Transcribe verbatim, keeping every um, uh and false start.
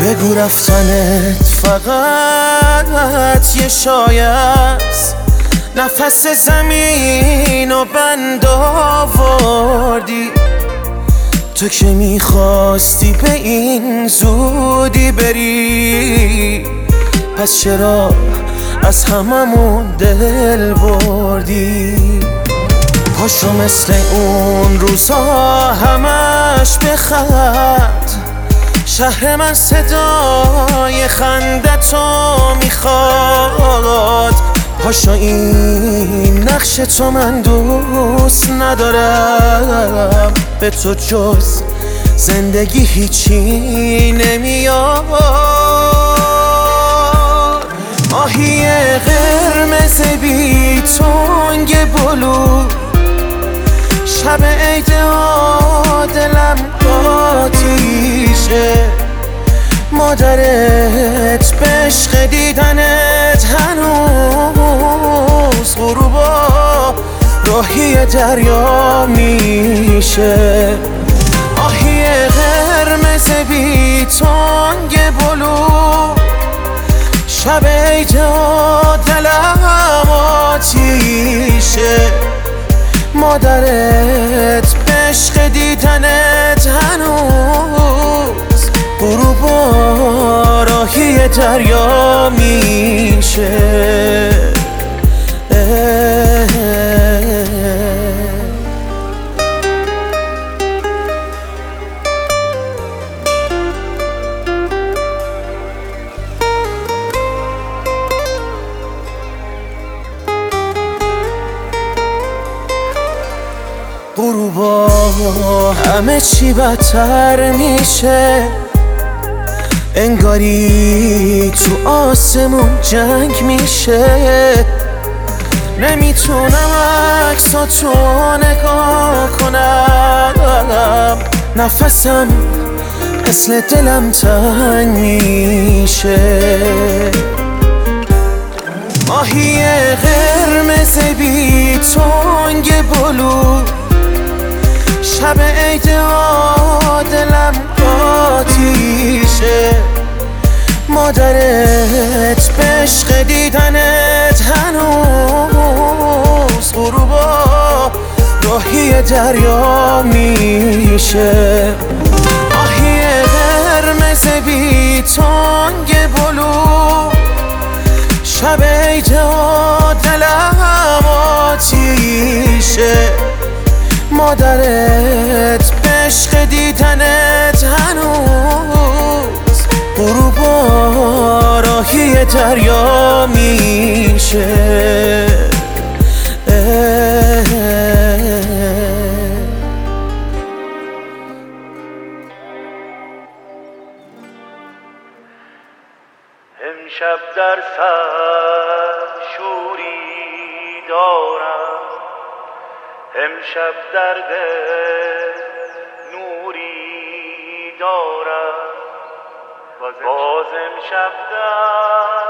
بگو رفتنت فقط یه شایه است، نفس زمین و بند آوردی. تو که میخواستی به این زودی بری، پس چرا از هممون دل بردی؟ پاشو مثل اون روزا همش بخند، شهر من صدای خندتو میخواد. پاشو این نقش تو من دوست ندارم، به تو جز زندگی هیچی نمیاد. ماهی قرمز بی تنگ بلو، شب عید دلم آتیشه. مادرت به عشق دیدنت هنوز غروبا راهی دریا میشه. آهی قرمز بی تنگ بلو، شب عید دلم آتیشه. مادرت به عشق دیدنت هنوز غروبا راهی دریا میشه. غروبا همه چی بدتر میشه، انگاری تو آسمون جنگ میشه. نمیتونم عکساتو نگاه کنم، نفسم مثل دلم تنگ میشه. ماهی قرمز بی تنگ بلو، شب عید دلم آتیشه. مادرت به عشق دیدنت هنوز غروبا راهی دریا میشه. آهی قرمز بی تنگ بلو، شب عید دلم آتیشه. مادرت به عشق دیدنت هنوز غروبا راهی دریا میشه. امشب در سر شوری دارم، امشب در دل نوری دارم، باز امشب در